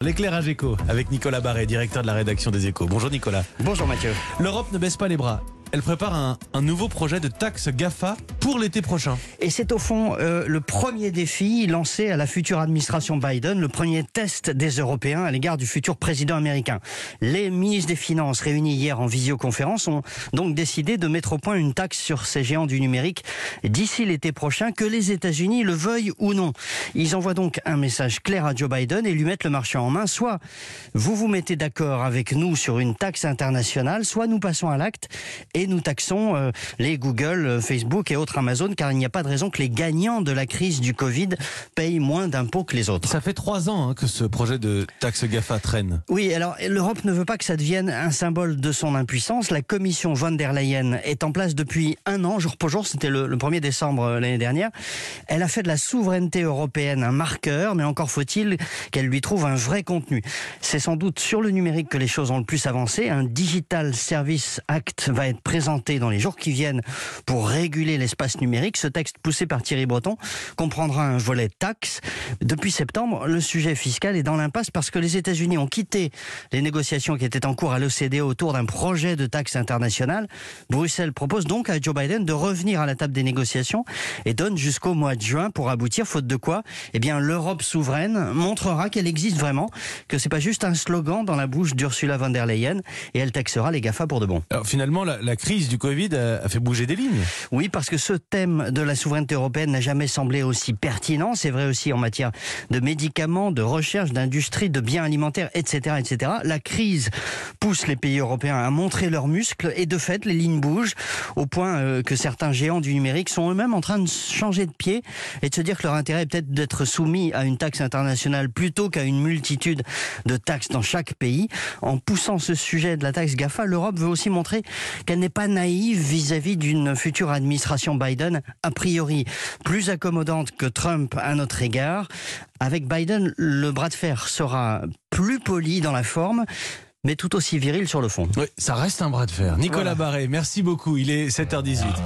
L'éclairage éco avec Nicolas Barré, directeur de la rédaction des Échos. Bonjour Nicolas. Bonjour Mathieu. L'Europe ne baisse pas les bras. Elle prépare un nouveau projet de taxe GAFA pour l'été prochain. Et c'est au fond le premier défi lancé à la future administration Biden, le premier test des Européens à l'égard du futur président américain. Les ministres des Finances réunis hier en visioconférence ont donc décidé de mettre au point une taxe sur ces géants du numérique d'ici l'été prochain, que les États-Unis le veuillent ou non. Ils envoient donc un message clair à Joe Biden et lui mettent le marché en main. Soit vous vous mettez d'accord avec nous sur une taxe internationale, soit nous passons à l'acte et nous taxons les Google, Facebook et autres Amazon, car il n'y a pas de raison que les gagnants de la crise du Covid payent moins d'impôts que les autres. Ça fait 3 ans que ce projet de taxe GAFA traîne. Oui, alors l'Europe ne veut pas que ça devienne un symbole de son impuissance. La commission von der Leyen est en place depuis 1 an, jour pour jour, c'était le 1er décembre l'année dernière. Elle a fait de la souveraineté européenne un marqueur, mais encore faut-il qu'elle lui trouve un vrai contenu. C'est sans doute sur le numérique que les choses ont le plus avancé. Un Digital Service Act va être présenté dans les jours qui viennent pour réguler l'espace numérique. Ce texte poussé par Thierry Breton comprendra un volet taxe. Depuis septembre, le sujet fiscal est dans l'impasse parce que les États-Unis ont quitté les négociations qui étaient en cours à l'OCDE autour d'un projet de taxe internationale. Bruxelles propose donc à Joe Biden de revenir à la table des négociations et donne jusqu'au mois de juin pour aboutir, faute de quoi, l'Europe souveraine montrera qu'elle existe vraiment, que c'est pas juste un slogan dans la bouche d'Ursula von der Leyen, et elle taxera les GAFA pour de bon. Alors finalement, la crise du Covid a fait bouger des lignes. Oui, parce que ce thème de la souveraineté européenne n'a jamais semblé aussi pertinent. C'est vrai aussi en matière de médicaments, de recherche, d'industrie, de biens alimentaires, etc., etc. La crise pousse les pays européens à montrer leurs muscles et de fait, les lignes bougent au point que certains géants du numérique sont eux-mêmes en train de changer de pied et de se dire que leur intérêt est peut-être d'être soumis à une taxe internationale plutôt qu'à une multitude de taxes dans chaque pays. En poussant ce sujet de la taxe GAFA, l'Europe veut aussi montrer qu'elle n'est pas naïve vis-à-vis d'une future administration Biden, a priori plus accommodante que Trump à notre égard. Avec Biden, le bras de fer sera plus poli dans la forme, mais tout aussi viril sur le fond. Oui, ça reste un bras de fer. Nicolas Barré, merci beaucoup. Il est 7h18.